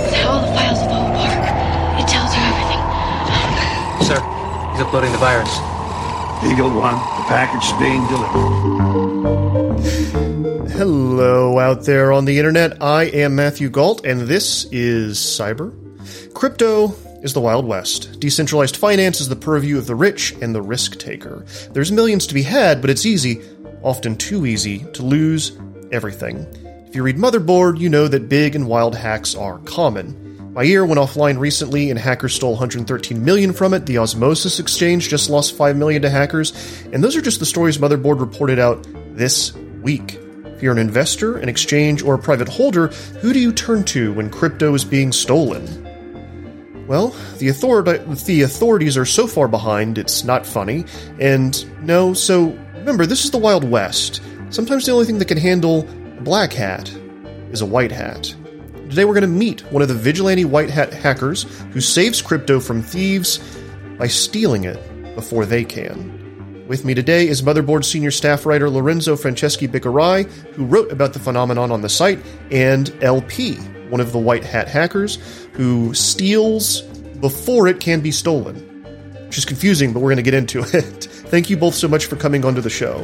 all the files of the whole park. It tells you everything. Sir, he's uploading the virus. Eagle One, the package is being delivered. Hello out there on the internet. I am Matthew Galt, and this is Cyber. Crypto is the Wild West. Decentralized finance is the purview of the rich and the risk taker. There's millions to be had, but it's easy, often too easy, to lose everything. If you read Motherboard, you know that big and wild hacks are common. My ear went offline recently and hackers stole 113 million from it. The Osmosis exchange just lost 5 million to hackers. And those are just the stories Motherboard reported out this week. If you're an investor, an exchange, or a private holder, who do you turn to when crypto is being stolen? Well, the authorities are so far behind, it's not funny. And no, so remember, this is the Wild West. Sometimes the only thing that can handle a black hat is a white hat. Today we're going to meet one of the vigilante white hat hackers who saves crypto from thieves by stealing it before they can. With me today is Motherboard senior staff writer Lorenzo Franceschi Biccarai, who wrote about the phenomenon on the site, and LP, one of the white hat hackers who steals before it can be stolen. Which is confusing, but we're going to get into it. Thank you both so much for coming onto the show.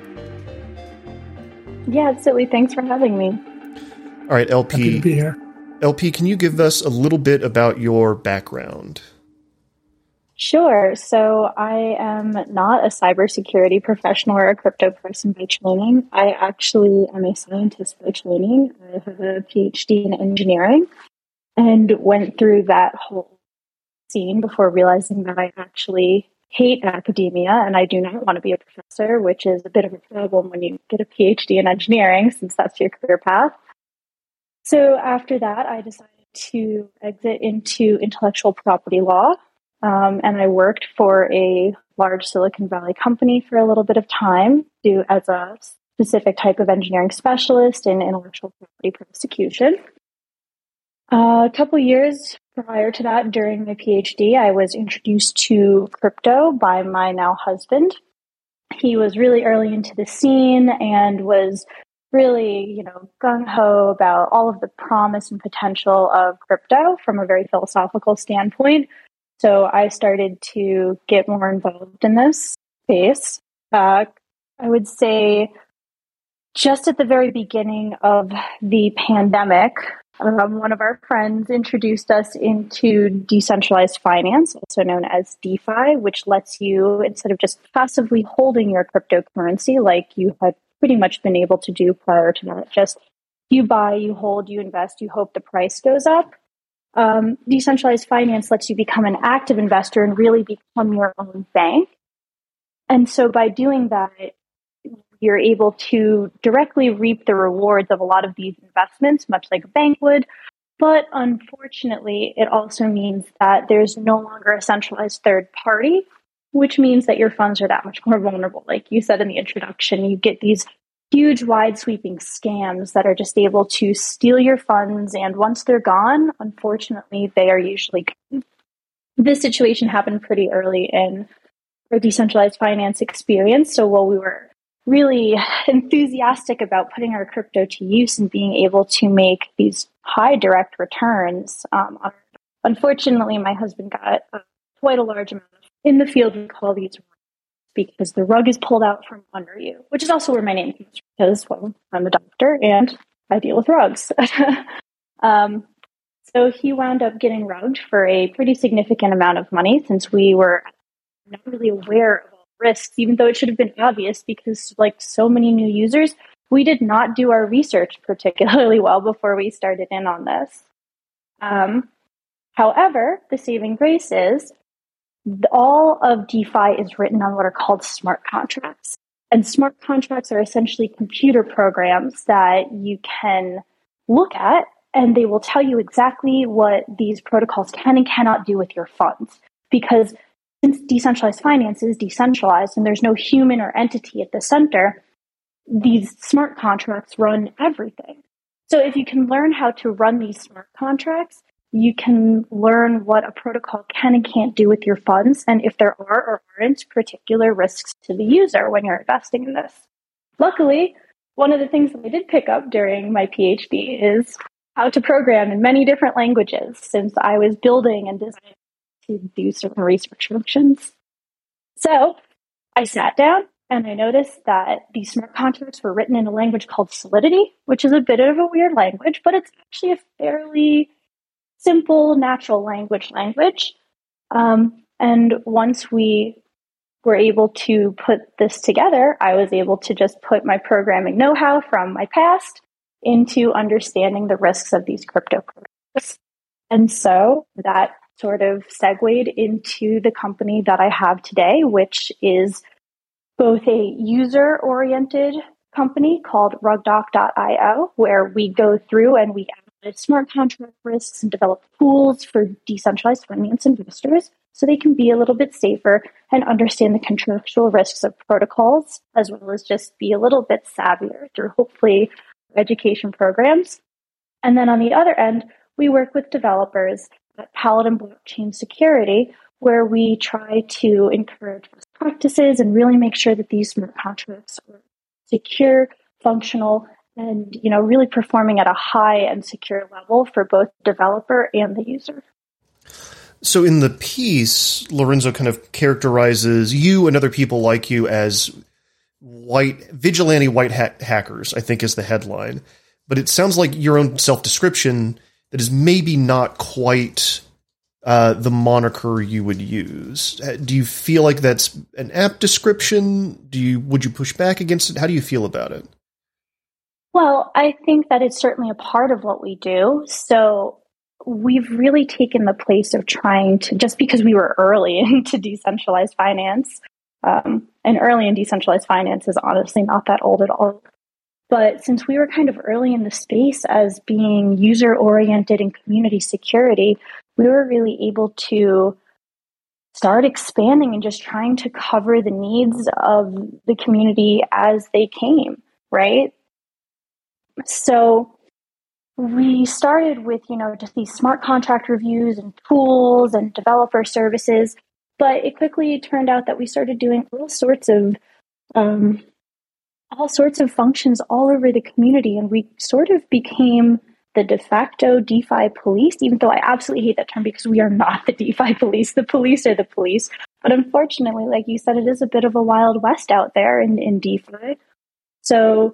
Yeah, absolutely. Thanks for having me. All right, LP. Happy to be here. LP, can you give us a little bit about your background? Sure. So I am not a cybersecurity professional or a crypto person by training. I actually am a scientist by training. I have a PhD in engineering and went through that whole scene before realizing that I actually hate academia and I do not want to be a professor, which is a bit of a problem when you get a PhD in engineering since that's your career path. So after that, I decided to exit into intellectual property law, and I worked for a large Silicon Valley company for a little bit of time as a specific type of engineering specialist in intellectual property prosecution. A couple years prior to that, during my PhD, I was introduced to crypto by my now husband. He was really early into the scene and was really, gung-ho about all of the promise and potential of crypto from a very philosophical standpoint. So I started to get more involved in this space. I would say just at the very beginning of the pandemic, one of our friends introduced us into decentralized finance, also known as DeFi, which lets you, instead of just passively holding your cryptocurrency like you had pretty much been able to do prior to that. Just you buy, you hold, you invest, you hope the price goes up. Decentralized finance lets you become an active investor and really become your own bank. And so by doing that, you're able to directly reap the rewards of a lot of these investments, much like a bank would. But unfortunately, it also means that there's no longer a centralized third party, which means that your funds are that much more vulnerable. Like you said in the introduction, you get these huge, wide-sweeping scams that are just able to steal your funds, and once they're gone, unfortunately, they are usually gone. This situation happened pretty early in our decentralized finance experience, so while we were really enthusiastic about putting our crypto to use and being able to make these high direct returns, unfortunately, my husband got quite a large amount of, in the field we call these rugs, because the rug is pulled out from under you, which is also where my name comes from, because, well, I'm a doctor and I deal with rugs. So he wound up getting rugged for a pretty significant amount of money, since we were not really aware of all risks, even though it should have been obvious, because like so many new users, we did not do our research particularly well before we started in on this. However, the saving grace is all of DeFi is written on what are called smart contracts. And smart contracts are essentially computer programs that you can look at, and they will tell you exactly what these protocols can and cannot do with your funds. Because since decentralized finance is decentralized and there's no human or entity at the center, these smart contracts run everything. So if you can learn how to run these smart contracts, you can learn what a protocol can and can't do with your funds, and if there are or aren't particular risks to the user when you're investing in this. Luckily, one of the things that I did pick up during my PhD is how to program in many different languages since I was building and designing to do certain research functions. So I sat down and I noticed that these smart contracts were written in a language called Solidity, which is a bit of a weird language, but it's actually a fairly simple, natural language. And once we were able to put this together, I was able to just put my programming know-how from my past into understanding the risks of these crypto products. And so that sort of segued into the company that I have today, which is both a user-oriented company called rugdoc.io, where we go through and we analyze smart contract risks and develop tools for decentralized finance investors so they can be a little bit safer and understand the contractual risks of protocols, as well as just be a little bit savvier through hopefully education programs. And then on the other end, we work with developers at Paladin Blockchain Security, where we try to encourage best practices and really make sure that these smart contracts are secure, functional, and really performing at a high and secure level for both the developer and the user. So in the piece, Lorenzo kind of characterizes you and other people like you as vigilante white hat hackers, I think is the headline. But it sounds like your own self-description that is maybe not quite the moniker you would use. Do you feel like that's an apt description? Would you push back against it? How do you feel about it? Well, I think that it's certainly a part of what we do. So we've really taken the place of trying to, just because we were early into decentralized finance, and early in decentralized finance is honestly not that old at all. But since we were kind of early in the space as being user-oriented and community security, we were really able to start expanding and just trying to cover the needs of the community as they came, right? So we started with, just these smart contract reviews and tools and developer services, but it quickly turned out that we started doing all sorts of functions all over the community, and we sort of became the de facto DeFi police, even though I absolutely hate that term because we are not the DeFi police. The police are the police. But unfortunately, like you said, it is a bit of a wild west out there in DeFi. So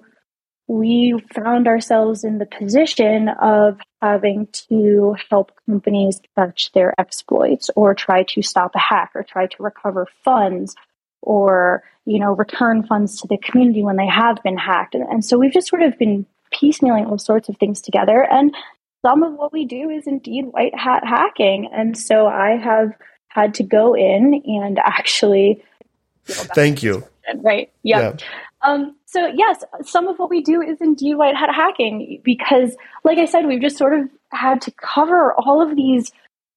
we found ourselves in the position of having to help companies catch their exploits or try to stop a hack or try to recover funds or, return funds to the community when they have been hacked. And so we've just sort of been piecemealing all sorts of things together. And some of what we do is indeed white hat hacking. And so I have had to go in and actually... Thank you. Right. Yep. Yeah. So yes, some of what we do is indeed white hat hacking because, like I said, we've just sort of had to cover all of these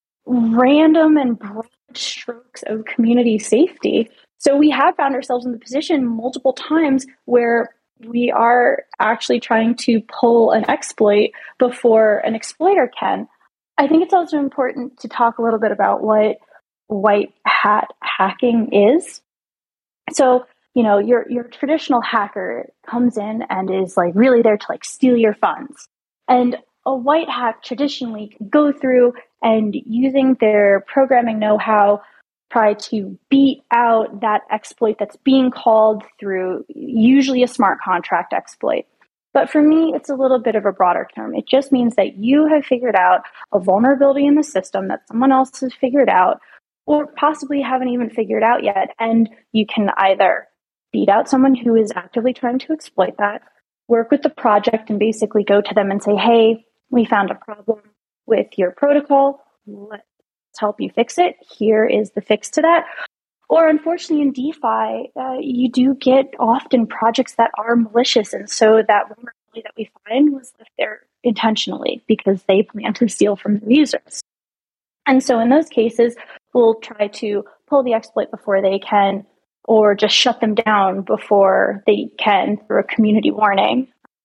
random and broad strokes of community safety. So we have found ourselves in the position multiple times where we are actually trying to pull an exploit before an exploiter can. I think it's also important to talk a little bit about what white hat hacking is. So, your traditional hacker comes in and is really there to steal your funds. And a white hat traditionally can go through and using their programming know-how, try to beat out that exploit that's being called through usually a smart contract exploit. But for me, it's a little bit of a broader term. It just means that you have figured out a vulnerability in the system that someone else has figured out or possibly haven't even figured out yet. And you can either beat out someone who is actively trying to exploit that, work with the project and basically go to them and say, hey, we found a problem with your protocol. Let's help you fix it. Here is the fix to that. Or unfortunately in DeFi, you do get often projects that are malicious. And so that vulnerability that we find was left there intentionally because they plan to steal from the users. And so in those cases, we'll try to pull the exploit before they can, or just shut them down before they can through a community warning,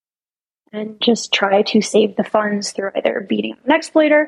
and just try to save the funds through either beating an exploiter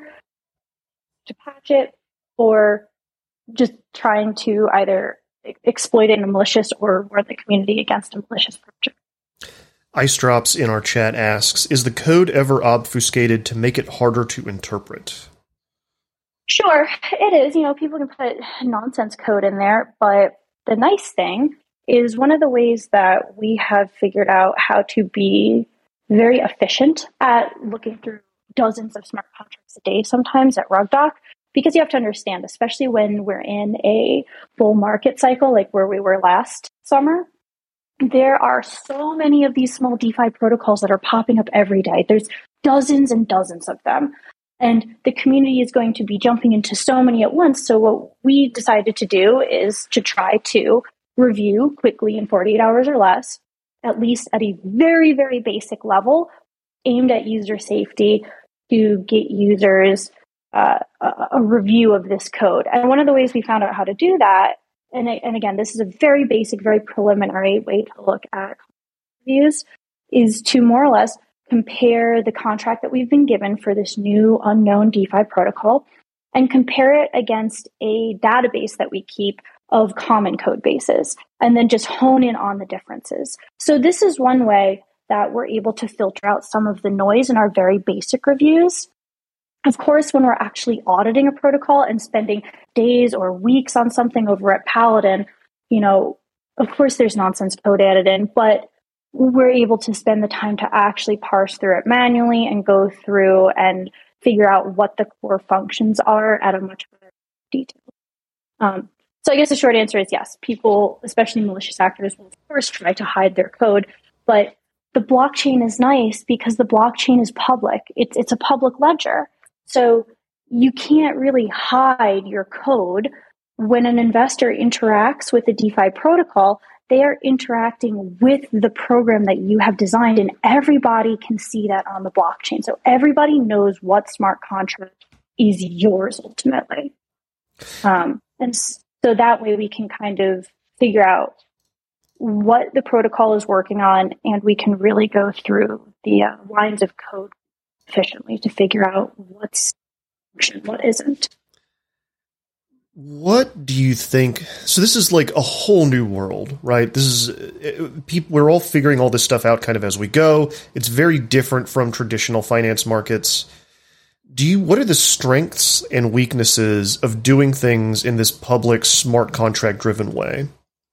to patch it, or just trying to either exploit it in a malicious or warn the community against a malicious project. Ice Drops in our chat asks, is the code ever obfuscated to make it harder to interpret? Sure, it is. People can put nonsense code in there, but the nice thing is one of the ways that we have figured out how to be very efficient at looking through dozens of smart contracts a day sometimes at RugDoc, because you have to understand, especially when we're in a bull market cycle like where we were last summer, there are so many of these small DeFi protocols that are popping up every day. There's dozens and dozens of them. And the community is going to be jumping into so many at once. So what we decided to do is to try to review quickly in 48 hours or less, at least at a very, very basic level, aimed at user safety to get users a review of this code. And one of the ways we found out how to do that, and again, this is a very basic, very preliminary way to look at reviews, is to more or less compare the contract that we've been given for this new unknown DeFi protocol and compare it against a database that we keep of common code bases, and then just hone in on the differences. So this is one way that we're able to filter out some of the noise in our very basic reviews. Of course, when we're actually auditing a protocol and spending days or weeks on something over at Paladin, of course there's nonsense code added in, but we're able to spend the time to actually parse through it manually and go through and figure out what the core functions are at a much higher detail. So I guess the short answer is yes, people, especially malicious actors, will first try to hide their code, but the blockchain is nice because the blockchain is public. It's a public ledger. So you can't really hide your code. When an investor interacts with a DeFi protocol, they are interacting with the program that you have designed, and everybody can see that on the blockchain. So everybody knows what smart contract is yours ultimately. And so that way we can kind of figure out what the protocol is working on, and we can really go through the lines of code efficiently to figure out what's function, what isn't. What do you think? So this is like a whole new world, right? This is we're all figuring all this stuff out kind of as we go. It's very different from traditional finance markets. What are the strengths and weaknesses of doing things in this public smart contract driven way?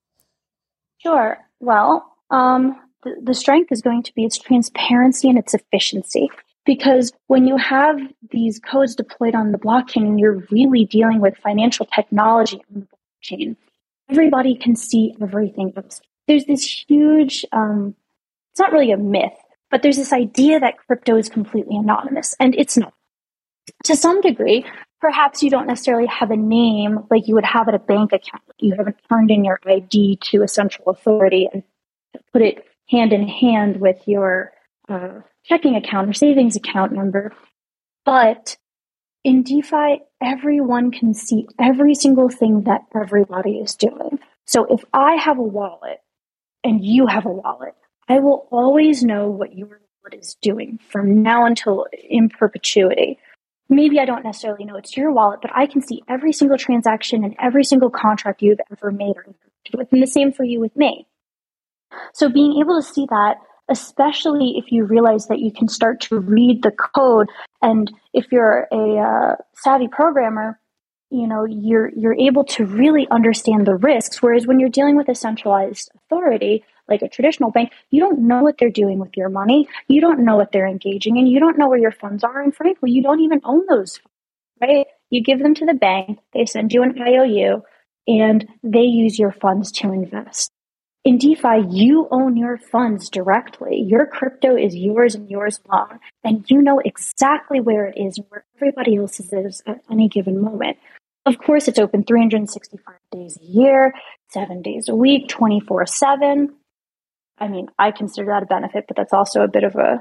Sure. Well, the strength is going to be its transparency and its efficiency. Because when you have these codes deployed on the blockchain and you're really dealing with financial technology on the blockchain, everybody can see everything else. There's this huge, it's not really a myth, but there's this idea that crypto is completely anonymous, and it's not. To some degree, perhaps you don't necessarily have a name like you would have at a bank account. You haven't turned in your ID to a central authority and put it hand in hand with your checking account or savings account number. But in DeFi, everyone can see every single thing that everybody is doing. So if I have a wallet and you have a wallet, I will always know what your wallet is doing from now until in perpetuity. Maybe I don't necessarily know it's your wallet, but I can see every single transaction and every single contract you've ever made or interacted with, and the same for you with me. So being able to see that, especially if you realize that you can start to read the code, and if you're a savvy programmer, you're able to really understand the risks. Whereas when you're dealing with a centralized authority, like a traditional bank, you don't know what they're doing with your money. You don't know what they're engaging in. You don't know where your funds are. And frankly, you don't even own those funds, right? You give them to the bank, they send you an IOU, and they use your funds to invest. In DeFi, you own your funds directly. Your crypto is yours and yours alone, and you know exactly where it is and where everybody else's is at any given moment. Of course, it's open 365 days a year, 7 days a week, 24/7. I mean, I consider that a benefit, but that's also a bit of a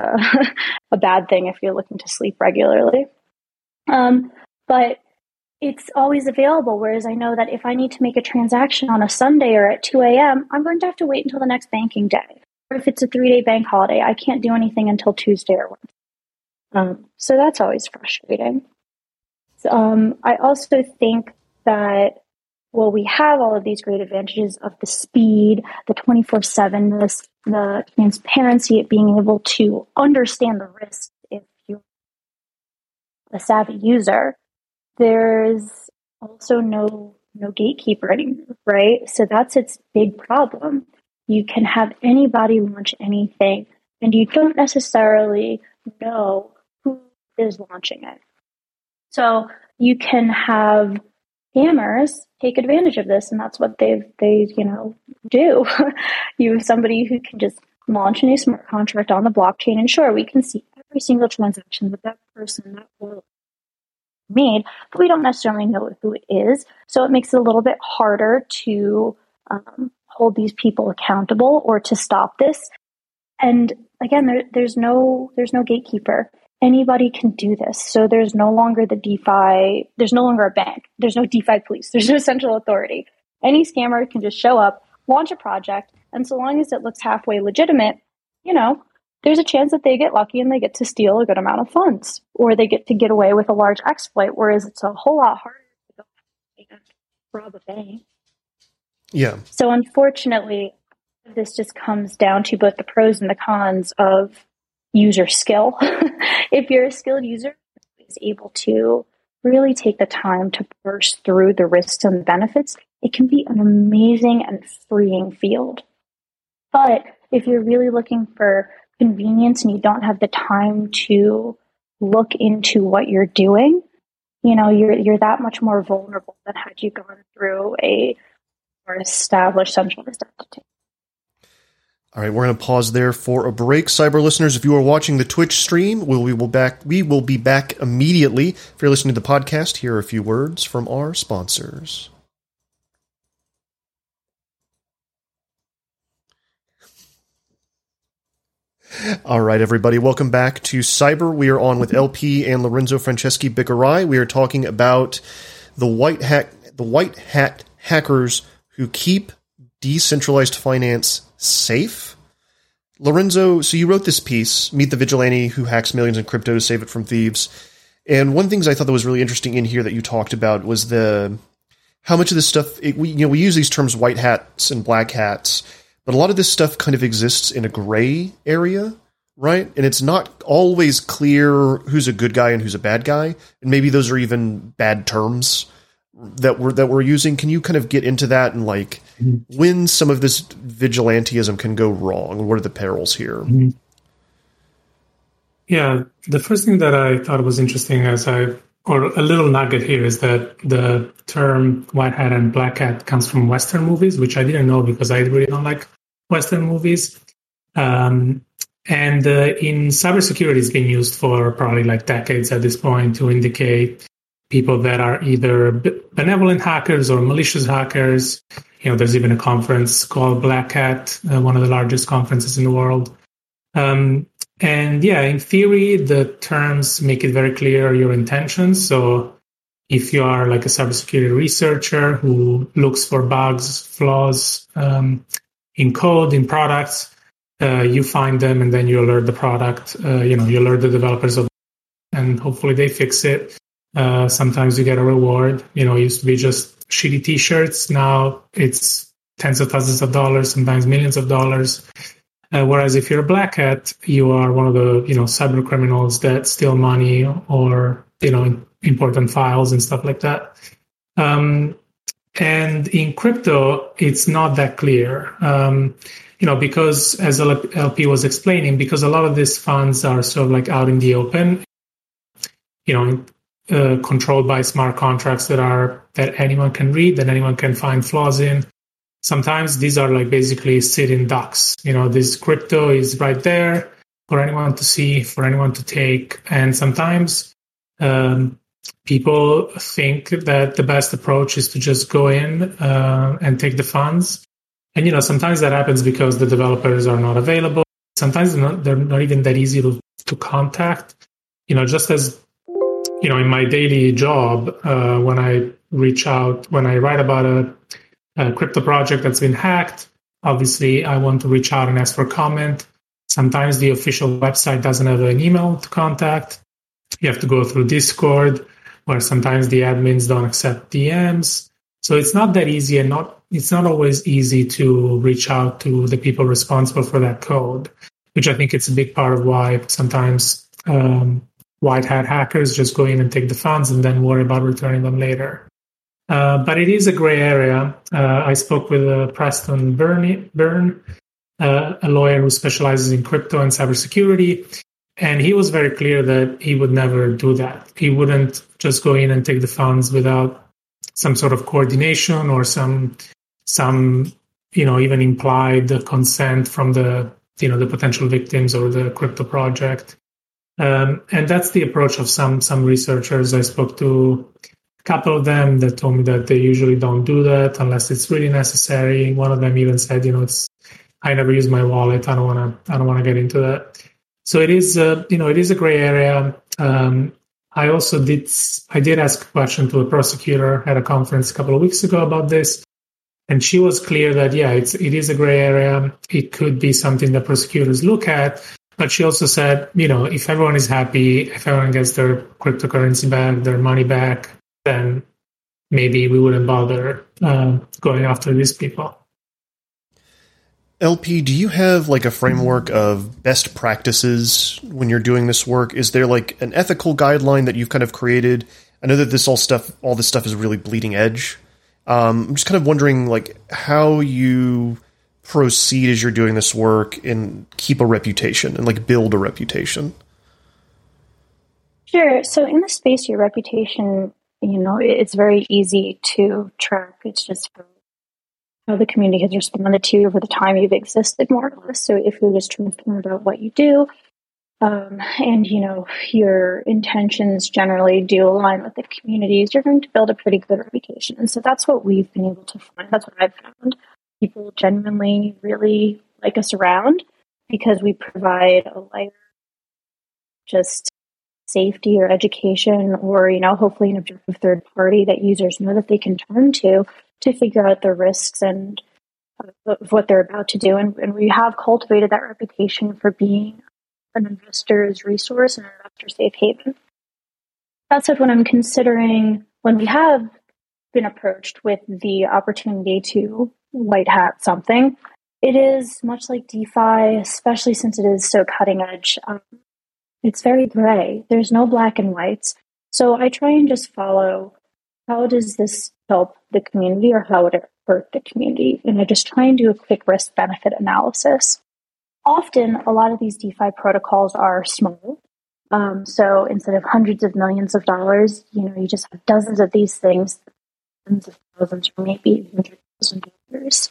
bad thing if you're looking to sleep regularly. But it's always available, whereas I know that if I need to make a transaction on a Sunday or at 2 a.m., I'm going to have to wait until the next banking day. Or if it's a 3-day bank holiday, I can't do anything until Tuesday or Wednesday. So that's always frustrating. I also think that, well, we have all of these great advantages of the speed, the 24/7ness, the transparency of being able to understand the risk if you're a savvy user, there's also no gatekeeper anymore, right? So that's its big problem. You can have anybody launch anything, and you don't necessarily know who is launching it. So you can have scammers take advantage of this, and that's what they do. You have somebody who can just launch a new smart contract on the blockchain, and sure, we can see every single transaction that person, that wallet made, but we don't necessarily know who it is. So it makes it a little bit harder to hold these people accountable or to stop this. And again, there's no gatekeeper. Anybody can do this. So there's no longer there's no longer a bank. There's no DeFi police. There's no central authority. Any scammer can just show up, launch a project, and so long as it looks halfway legitimate, there's a chance that they get lucky and they get to steal a good amount of funds, or they get to get away with a large exploit, whereas it's a whole lot harder to go and rob a bank. Yeah. So unfortunately, this just comes down to both the pros and the cons of user skill. If you're a skilled user who is able to really take the time to parse through the risks and the benefits, it can be an amazing and freeing field. But if you're really looking for convenience and you don't have the time to look into what you're doing, you're that much more vulnerable than had you gone through a more established centralized entity. All right, we're going to pause there for a break. Cyber listeners, if you are watching the Twitch stream, we will be back immediately. If you're listening to the podcast, here are a few words from our sponsors. All right, everybody, welcome back to Cyber. We are on with LP and Lorenzo Franceschi Bicarai. We are talking about the white hat hackers who keep decentralized finance safe. Lorenzo, so you wrote this piece, Meet the Vigilante Who Hacks Millions in Crypto to Save It from Thieves. And one of the things I thought that was really interesting in here that you talked about was how much of this stuff, we use these terms white hats and black hats, but a lot of this stuff kind of exists in a gray area, right? And it's not always clear who's a good guy and who's a bad guy. And maybe those are even bad terms that we're using. Can you kind of get into that and when some of this vigilantism can go wrong? What are the perils here? Mm-hmm. Yeah, the first thing that I thought was interesting or a little nugget here is that the term white hat and black hat comes from Western movies, which I didn't know because I really don't like Western movies. And in cybersecurity, it's been used for probably decades at this point to indicate people that are either benevolent hackers or malicious hackers. There's even a conference called Black Hat, one of the largest conferences in the world. And yeah, in theory, the terms make it very clear your intentions. So if you are a cybersecurity researcher who looks for bugs, flaws in code, in products, you find them and then you alert the product, you alert the developers of it, and hopefully they fix it. Sometimes you get a reward. It used to be just shitty t-shirts. Now it's tens of thousands of dollars, sometimes millions of dollars. Whereas if you're a black hat, you are one of the, cyber criminals that steal money or, important files and stuff like that. And in crypto, it's not that clear. Because as LP was explaining, because a lot of these funds are sort of out in the open, controlled by smart contracts that anyone can read, that anyone can find flaws in. Sometimes these are basically sitting ducks. This crypto is right there for anyone to see, for anyone to take. And sometimes people think that the best approach is to just go in and take the funds. And, sometimes that happens because the developers are not available. Sometimes they're not even that easy to contact. Just as, in my daily job, when I write about a crypto project that's been hacked, obviously I want to reach out and ask for comment. Sometimes the official website doesn't have an email to contact. You have to go through Discord, where sometimes the admins don't accept DMs. So it's not that easy and not it's not always easy to reach out to the people responsible for that code, which I think it's a big part of why sometimes white hat hackers just go in and take the funds and then worry about returning them later. But it is a gray area. I spoke with Preston Byrne, a lawyer who specializes in crypto and cybersecurity, and he was very clear that he would never do that. He wouldn't just go in and take the funds without some sort of coordination or some even implied consent from the potential victims or the crypto project. And that's the approach of some researchers. I spoke to a couple of them that told me that they usually don't do that unless it's really necessary. One of them even said, I never use my wallet. I don't want to get into that. So it is a gray area. I did ask a question to a prosecutor at a conference a couple of weeks ago about this, and she was clear that it is a gray area. It could be something that prosecutors look at, but she also said, if everyone is happy, if everyone gets their cryptocurrency back, their money back, then maybe we wouldn't bother going after these people. LP, do you have like a framework of best practices when you're doing this work? Is there like an ethical guideline that you've kind of created? I know that all this stuff is really bleeding edge. I'm just kind of wondering like how you proceed as you're doing this work and keep a reputation and like build a reputation. Sure. So in the space, your reputation, it's very easy to track. It's just how the community has responded to you over the time you've existed, more or less. So if you're just transparent about what you do, and your intentions generally do align with the communities, you're going to build a pretty good reputation. And so that's what we've been able to find. That's what I've found. People genuinely really like us around because we provide a layer of just safety or education or, hopefully an objective third party that users know that they can turn to figure out the risks and of what they're about to do. And we have cultivated that reputation for being an investor's resource and an investor safe haven. That said, when we have been approached with the opportunity to white hat something, it is much like DeFi, especially since it is so cutting edge. It's very gray. There's no black and whites. So I try and just follow, how does this help the community or how would it hurt the community? And I just try and do a quick risk-benefit analysis. Often, a lot of these DeFi protocols are small. So instead of hundreds of millions of dollars, you just have dozens of these things, tens of thousands or maybe $100,000.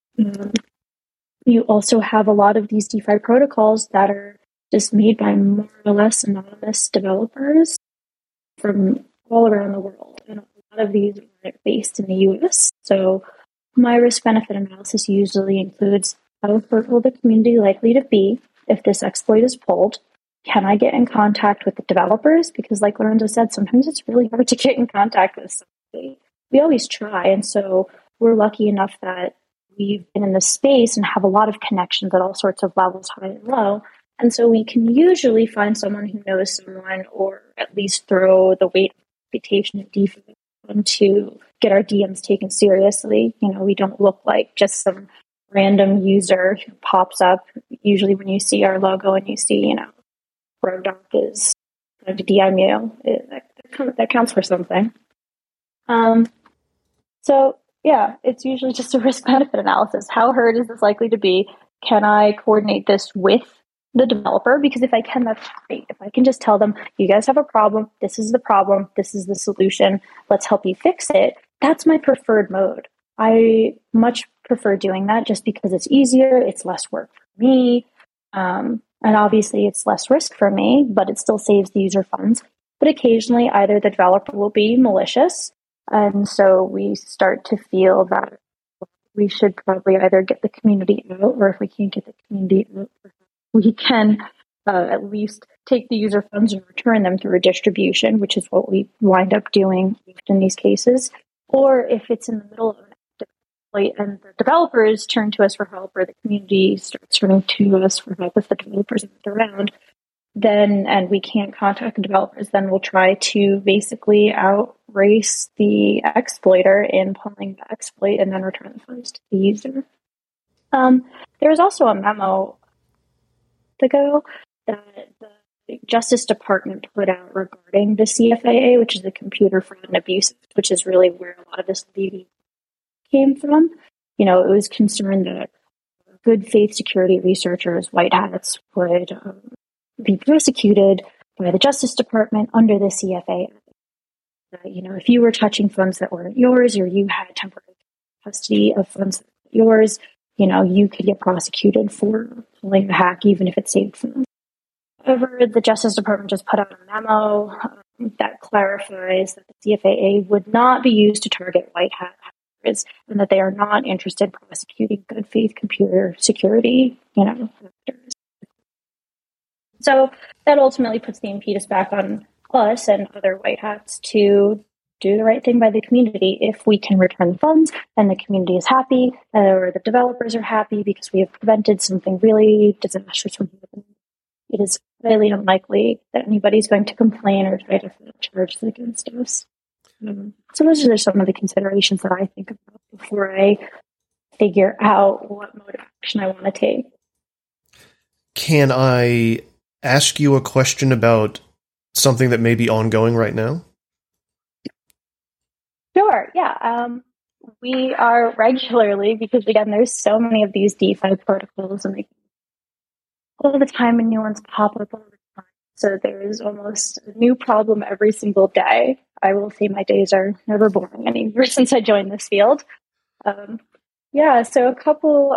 You also have a lot of these DeFi protocols that are just made by more or less anonymous developers from all around the world. And a lot of these are based in the US. So my risk-benefit analysis usually includes how hurt will the community likely to be if this exploit is pulled? Can I get in contact with the developers? Because like Lorenzo said, sometimes it's really hard to get in contact with somebody. We always try. And so we're lucky enough that we've been in this space and have a lot of connections at all sorts of levels, high and low. And so we can usually find someone who knows someone or at least throw the weight of reputation of DeFi to get our DMs taken seriously. We don't look like just some random user who pops up. Usually when you see our logo and you see, Rodoc is going to DM you, that counts for something. So yeah, it's usually just a risk-benefit analysis. How hurt is this likely to be? Can I coordinate this with the developer? Because if I can, that's great. If I can just tell them, you guys have a problem, this is the solution, let's help you fix it, that's my preferred mode. I much prefer doing that just because it's easier, it's less work for me, and obviously it's less risk for me, but it still saves the user funds. But occasionally either the developer will be malicious, and so we start to feel that we should probably either get the community out, or if we can't get the community out, we can at least take the user funds and return them through a distribution, which is what we wind up doing in these cases. Or if it's in the middle of an exploit and the developers turn to us for help, or the community starts turning to us for help if the developers aren't around, then, and we can't contact the developers, then we'll try to basically outrace the exploiter in pulling the exploit and then return the funds to the user. There was also a memo ago that the Justice Department put out regarding the CFAA, which is the Computer Fraud and Abuse, which is really where a lot of this leading came from. It was concerned that good faith security researchers, white hats, would be prosecuted by the Justice Department under the CFAA. If you were touching funds that weren't yours, or you had temporary custody of funds that weren't yours, you could get prosecuted for pulling the hack, even if it saved funds. However, the Justice Department just put out a memo that clarifies that the CFAA would not be used to target white hat hackers, and that they are not interested in prosecuting good faith computer security, hackers. So that ultimately puts the impetus back on us and other white hats to do the right thing by the community. If we can return the funds and the community is happy, or the developers are happy because we have prevented something really disastrous from happening, it is highly unlikely that anybody's going to complain or try to file charges against us. So those are some of the considerations that I think about before I figure out what mode of action I want to take. Can I ask you a question about something that may be ongoing right now? Sure, yeah. We are regularly, because again, there's so many of these DeFi protocols, and all the time and new ones pop up all the time. So there is almost a new problem every single day. I will say my days are never boring anymore since I joined this field. So a couple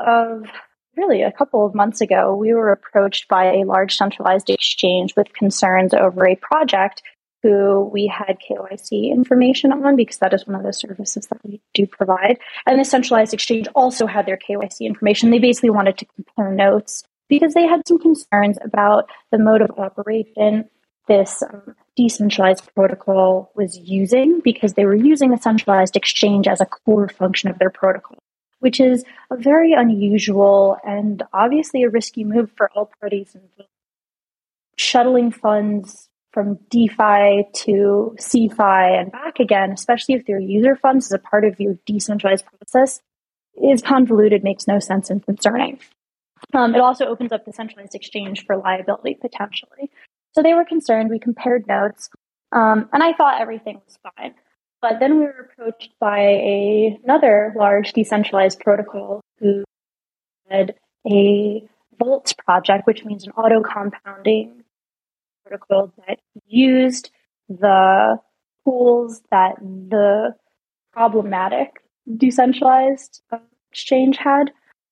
of months ago, we were approached by a large centralized exchange with concerns over a project who we had KYC information on, because that is one of the services that we do provide. And the centralized exchange also had their KYC information. They basically wanted to compare notes because they had some concerns about the mode of operation this decentralized protocol was using, because they were using the centralized exchange as a core function of their protocol, which is a very unusual and obviously a risky move for all parties involved. Shuttling funds from DeFi to CeFi and back again, especially if they're user funds as a part of your decentralized process, is convoluted, makes no sense, and concerning. It also opens up the centralized exchange for liability, potentially. So they were concerned. We compared notes, and I thought everything was fine. But then we were approached by another large decentralized protocol who had a Vault project, which means an auto-compounding protocol that used the tools that the problematic decentralized exchange had.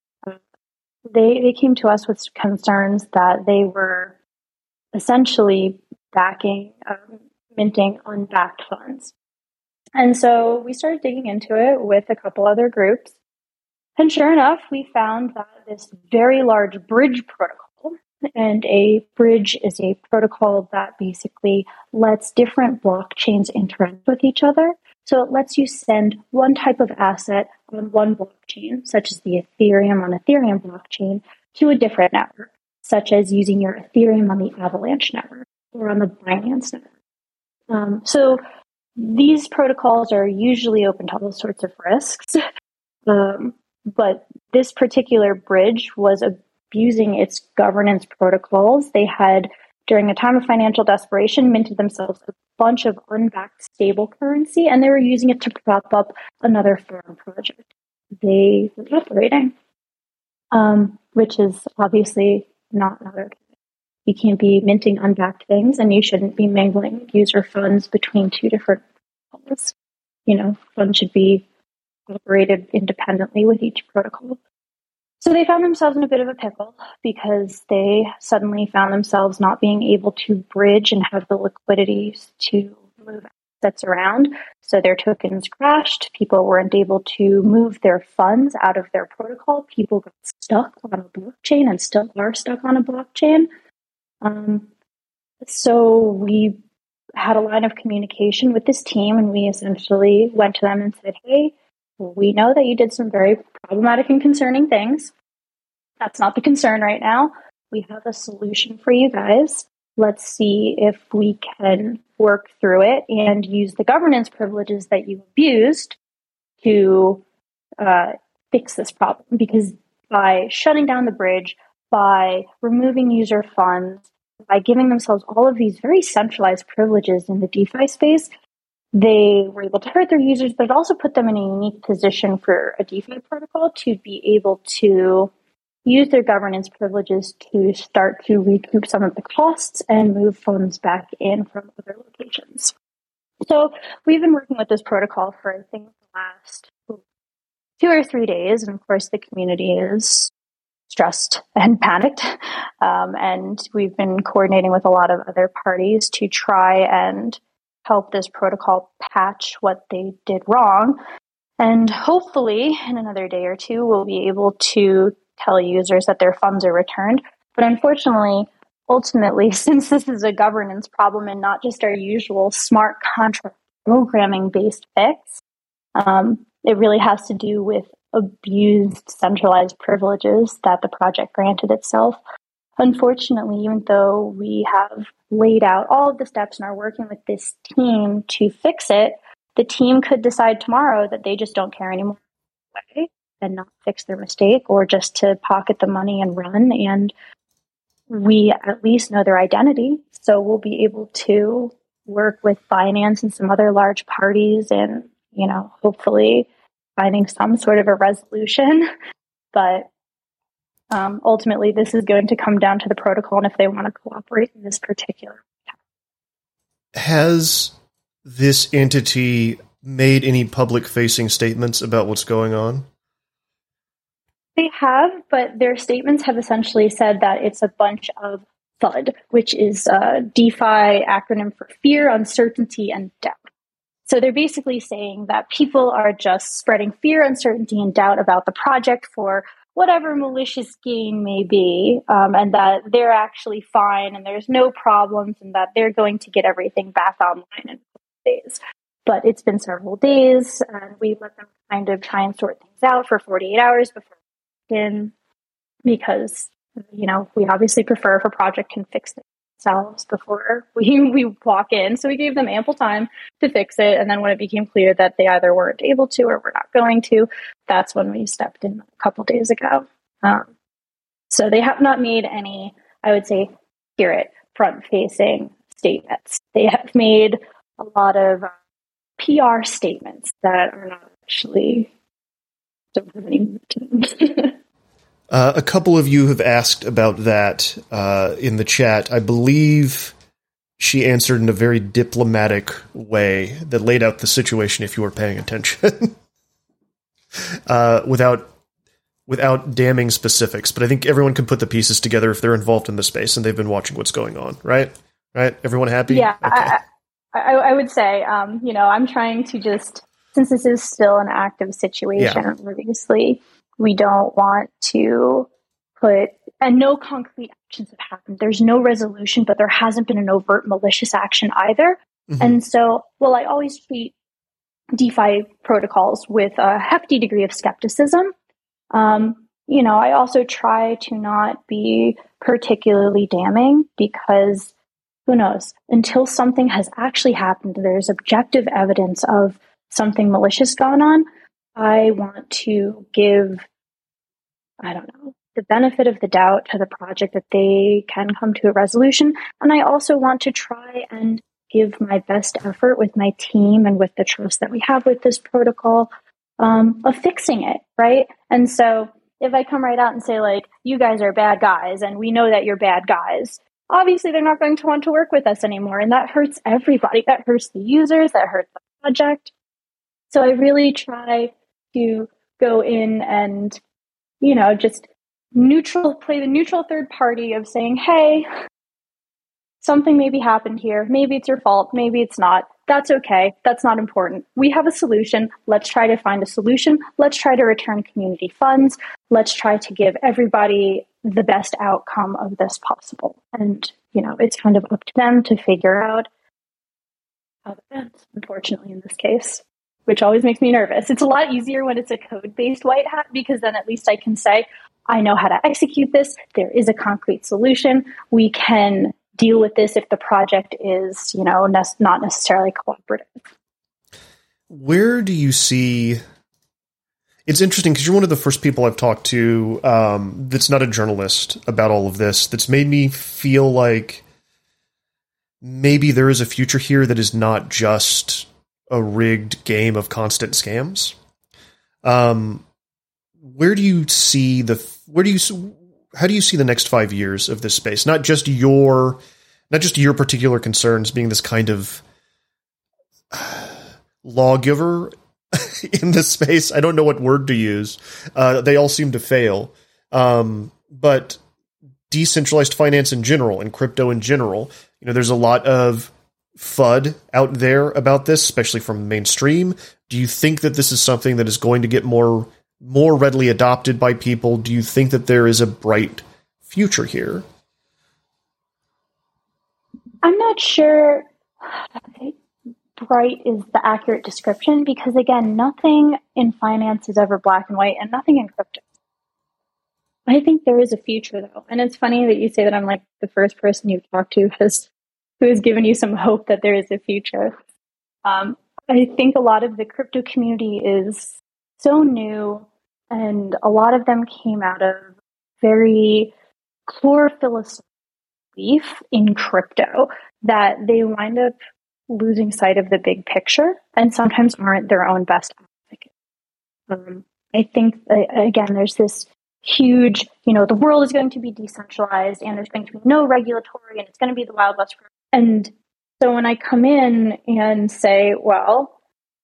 They came to us with concerns that they were essentially minting unbacked funds. And so we started digging into it with a couple other groups. And sure enough, we found that this very large bridge protocol, and a bridge is a protocol that basically lets different blockchains interact with each other. So it lets you send one type of asset on one blockchain, such as the Ethereum on Ethereum blockchain, to a different network, such as using your Ethereum on the Avalanche network or on the Binance network. So these protocols are usually open to all sorts of risks, but this particular bridge was abusing its governance protocols. They had, during a time of financial desperation, minted themselves a bunch of unbacked stable currency, and they were using it to prop up another farm project they were operating, which is obviously not okay. You can't be minting unbacked things, and you shouldn't be mingling user funds between two different protocols. Funds should be operated independently with each protocol. So they found themselves in a bit of a pickle because they suddenly found themselves not being able to bridge and have the liquidity to move assets around. So their tokens crashed. People weren't able to move their funds out of their protocol. People got stuck on a blockchain and still are stuck on a blockchain. So we had a line of communication with this team, and we essentially went to them and said, hey, we know that you did some very problematic and concerning things. That's not the concern right now. We have a solution for you guys. let's see if we can work through it and use the governance privileges that you abused to fix this problem. Because by shutting down the bridge, by removing user funds, by giving themselves all of these very centralized privileges in the DeFi space, they were able to hurt their users, but it also put them in a unique position for a DeFi protocol to be able to use their governance privileges to start to recoup some of the costs and move funds back in from other locations. So we've been working with this protocol for, I think, the last 2 or 3 days. And of course, the community is stressed and panicked. And we've been coordinating with a lot of other parties to try and help this protocol patch what they did wrong. And hopefully, in another day or two, we'll be able to tell users that their funds are returned. But unfortunately, ultimately, since this is a governance problem and not just our usual smart contract programming-based fix, it really has to do with abused centralized privileges that the project granted itself. Unfortunately, even though we have laid out all of the steps and are working with this team to fix it, the team could decide tomorrow that they just don't care anymore and not fix their mistake, or just to pocket the money and run. And we at least know their identity, so we'll be able to work with Binance and some other large parties and, hopefully finding some sort of a resolution. But ultimately, this is going to come down to the protocol and if they want to cooperate in this particular. Has this entity made any public-facing statements about what's going on? They have, but their statements have essentially said that it's a bunch of FUD, which is a DeFi acronym for fear, uncertainty, and doubt. So they're basically saying that people are just spreading fear, uncertainty, and doubt about the project for whatever malicious gain may be, and that they're actually fine and there's no problems and that they're going to get everything back online in a couple of days. But it's been several days, and we let them kind of try and sort things out for 48 hours before in, because we obviously prefer if a project can fix it themselves before we walk in. So we gave them ample time to fix it, and then when it became clear that they either weren't able to or were not going to, that's when we stepped in a couple days ago. So they have not made any, I would say, accurate front-facing statements. They have made a lot of PR statements that are not actually don't have any meaning to them. A couple of you have asked about that in the chat. I believe she answered in a very diplomatic way that laid out the situation if you were paying attention. Without damning specifics. But I think everyone can put the pieces together if they're involved in the space and they've been watching what's going on, right? Right? Everyone happy? Yeah, okay. I would say, I'm trying to just, since this is still an active situation, obviously, we don't want to and no concrete actions have happened. There's no resolution, but there hasn't been an overt malicious action either. Mm-hmm. And so, I always treat DeFi protocols with a hefty degree of skepticism. I also try to not be particularly damning because who knows, until something has actually happened, there's objective evidence of something malicious going on. I want to give, the benefit of the doubt to the project that they can come to a resolution. And I also want to try and give my best effort with my team and with the trust that we have with this protocol of fixing it, right? And so if I come right out and say, you guys are bad guys, and we know that you're bad guys, obviously they're not going to want to work with us anymore. And that hurts everybody. That hurts the users, that hurts the project. So I really try to go in and, just play the neutral third party of saying, hey, something maybe happened here. Maybe it's your fault. Maybe it's not. That's okay. That's not important. We have a solution. Let's try to find a solution. Let's try to return community funds. Let's try to give everybody the best outcome of this possible. And, it's kind of up to them to figure out how it ends, unfortunately, in this case, which always makes me nervous. It's a lot easier when it's a code-based white hat, because then at least I can say, I know how to execute this. There is a concrete solution. We can deal with this if the project is, not necessarily cooperative. Where do you see... It's interesting because you're one of the first people I've talked to that's not a journalist about all of this, that's made me feel like maybe there is a future here that is not just a rigged game of constant scams. Where do you see how do you see the next 5 years of this space? Not just your particular concerns being this kind of lawgiver in this space. I don't know what word to use. They all seem to fail. But decentralized finance in general and crypto in general, there's a lot of FUD out there about this, especially from mainstream. Do you think that this is something that is going to get more readily adopted by people? Do you think that there is a bright future here? I'm not sure bright is the accurate description because, again, nothing in finance is ever black and white and nothing in crypto. I think there is a future, though. And it's funny that you say that I'm like the first person you've talked to who has given you some hope that there is a future. I think a lot of the crypto community is so new, and a lot of them came out of very core philosophical belief in crypto that they wind up losing sight of the big picture and sometimes aren't their own best advocate. I think, again, there's this huge, the world is going to be decentralized and there's going to be no regulatory and it's going to be the Wild West. And so when I come in and say, well,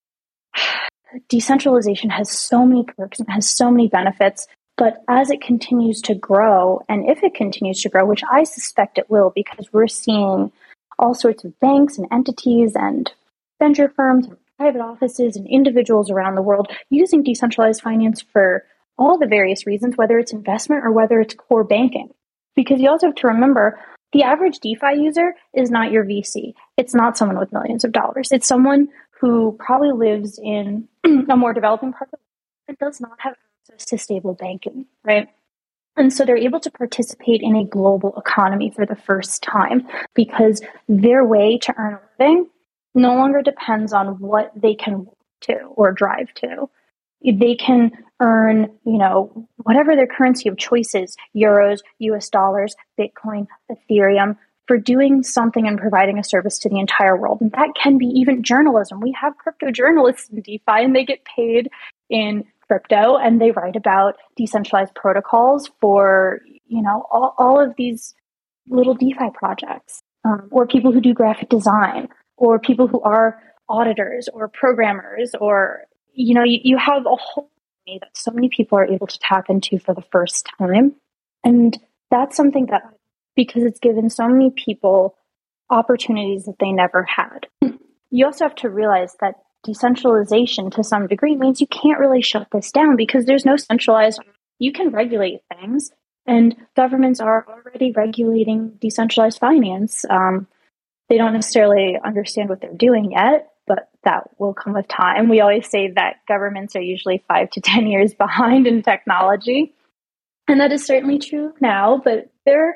decentralization has so many perks and has so many benefits, but as it continues to grow, and if it continues to grow, which I suspect it will, because we're seeing all sorts of banks and entities and venture firms and private offices and individuals around the world using decentralized finance for all the various reasons, whether it's investment or whether it's core banking. Because you also have to remember, the average DeFi user is not your VC. It's not someone with millions of dollars. It's someone who probably lives in a more developing part of the world and does not have access to stable banking, right? And so they're able to participate in a global economy for the first time because their way to earn a living no longer depends on what they can walk to or drive to. They can earn, whatever their currency of choice is, euros, US dollars, Bitcoin, Ethereum, for doing something and providing a service to the entire world. And that can be even journalism. We have crypto journalists in DeFi and they get paid in crypto and they write about decentralized protocols for, all of these little DeFi projects, or people who do graphic design, or people who are auditors or programmers, or, you have a whole thing that so many people are able to tap into for the first time. And that's something that, because it's given so many people opportunities that they never had. You also have to realize that decentralization to some degree means you can't really shut this down because there's no centralized, you can regulate things, and governments are already regulating decentralized finance. They don't necessarily understand what they're doing yet, but that will come with time. We always say that governments are usually 5 to 10 years behind in technology. And that is certainly true now, but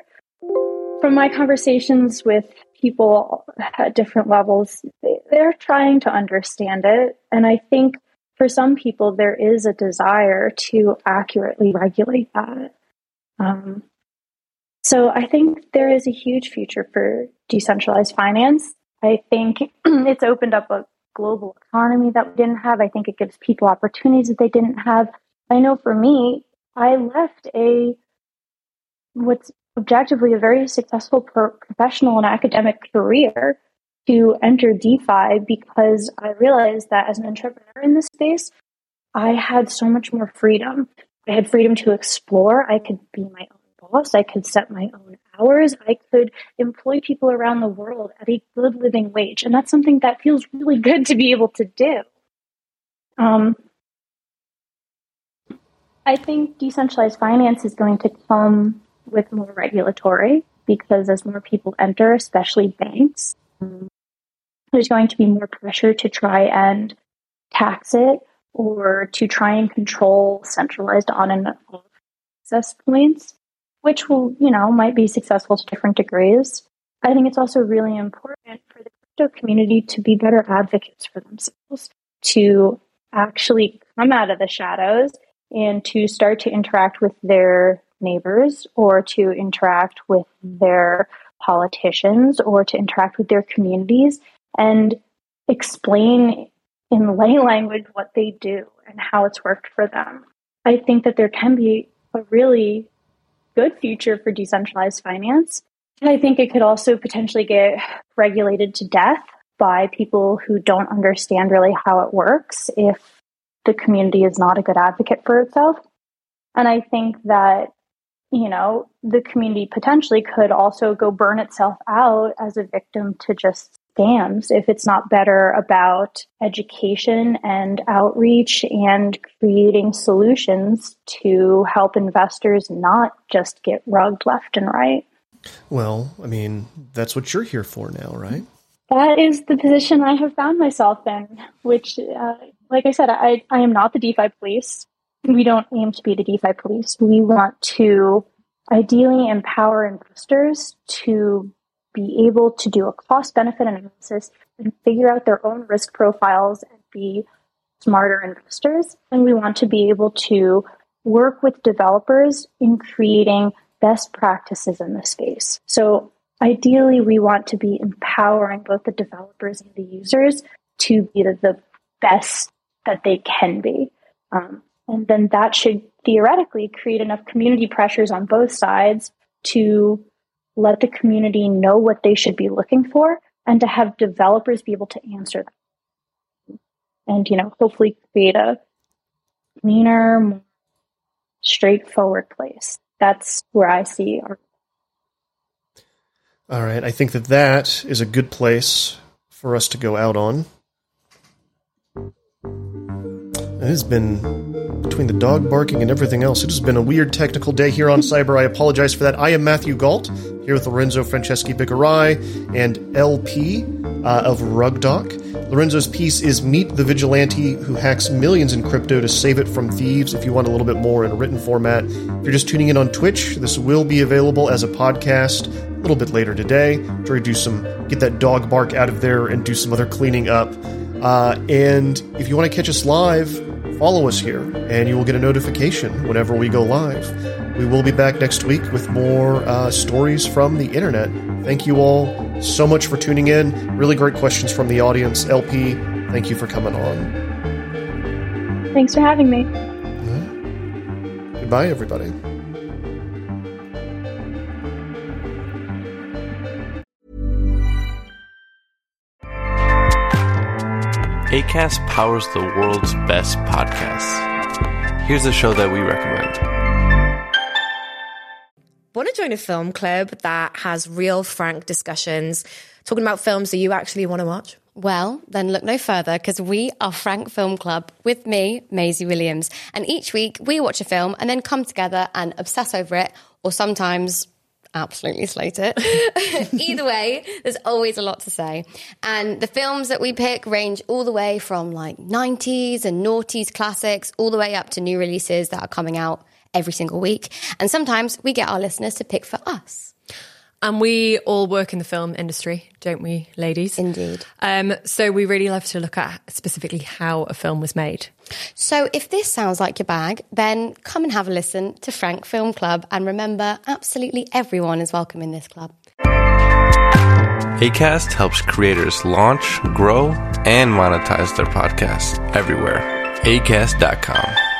from my conversations with people at different levels, they're trying to understand it. And I think for some people, there is a desire to accurately regulate that. So I think there is a huge future for decentralized finance. I think it's opened up a global economy that we didn't have. I think it gives people opportunities that they didn't have. I know for me, I left what's objectively a very successful professional and academic career to enter DeFi because I realized that as an entrepreneur in this space, I had so much more freedom. I had freedom to explore. I could be my own boss. I could set my own hours. I could employ people around the world at a good living wage. And that's something that feels really good to be able to do. I think decentralized finance is going to come with more regulatory because as more people enter, especially banks, there's going to be more pressure to try and tax it or to try and control centralized on and off access points, which will, might be successful to different degrees. I think it's also really important for the crypto community to be better advocates for themselves, to actually come out of the shadows and to start to interact with their neighbors or to interact with their politicians or to interact with their communities and explain in lay language what they do and how it's worked for them. I think that there can be a really good future for decentralized finance. And I think it could also potentially get regulated to death by people who don't understand really how it works if the community is not a good advocate for itself. And I think that, the community potentially could also go burn itself out as a victim to just scams if it's not better about education and outreach and creating solutions to help investors not just get rugged left and right. Well, I mean, that's what you're here for now, right? That is the position I have found myself in, which, like I said, I am not the DeFi police. We don't aim to be the DeFi police. We want to ideally empower investors to be able to do a cost-benefit analysis and figure out their own risk profiles and be smarter investors. And we want to be able to work with developers in creating best practices in the space. So ideally, we want to be empowering both the developers and the users to be the best that they can be. And then that should theoretically create enough community pressures on both sides to let the community know what they should be looking for and to have developers be able to answer them. And, hopefully create a cleaner, more straightforward place. That's where I see our. All right. I think that is a good place for us to go out on. It has been, between the dog barking and everything else, it has been a weird technical day here on Cyber. I apologize for that. I am Matthew Galt, here with Lorenzo Franceschi Bicarai and LP of Rugdoc. Lorenzo's piece is Meet the Vigilante Who Hacks Millions in Crypto to Save It from Thieves. If you want a little bit more in a written format, if you're just tuning in on Twitch, this will be available as a podcast a little bit later today. Try to get that dog bark out of there and do some other cleaning up. And if you want to catch us live, follow us here, and you will get a notification whenever we go live. We will be back next week with more stories from the internet. Thank you all so much for tuning in. Really great questions from the audience. LP, thank you for coming on. Thanks for having me. Goodbye, everybody. Acast powers the world's best podcasts. Here's a show that we recommend. Want to join a film club that has real, frank discussions, talking about films that you actually want to watch? Well, then look no further, because we are Frank Film Club with me, Maisie Williams. And each week we watch a film and then come together and obsess over it, or sometimes absolutely slate it. Either way, there's always a lot to say. And the films that we pick range all the way from like 90s and noughties classics all the way up to new releases that are coming out every single week. And sometimes we get our listeners to pick for us. And we all work in the film industry, don't we, ladies? Indeed. So we really love to look at specifically how a film was made. So if this sounds like your bag, then come and have a listen to Frank Film Club. And remember, absolutely everyone is welcome in this club. Acast helps creators launch, grow, and monetize their podcasts everywhere. Acast.com.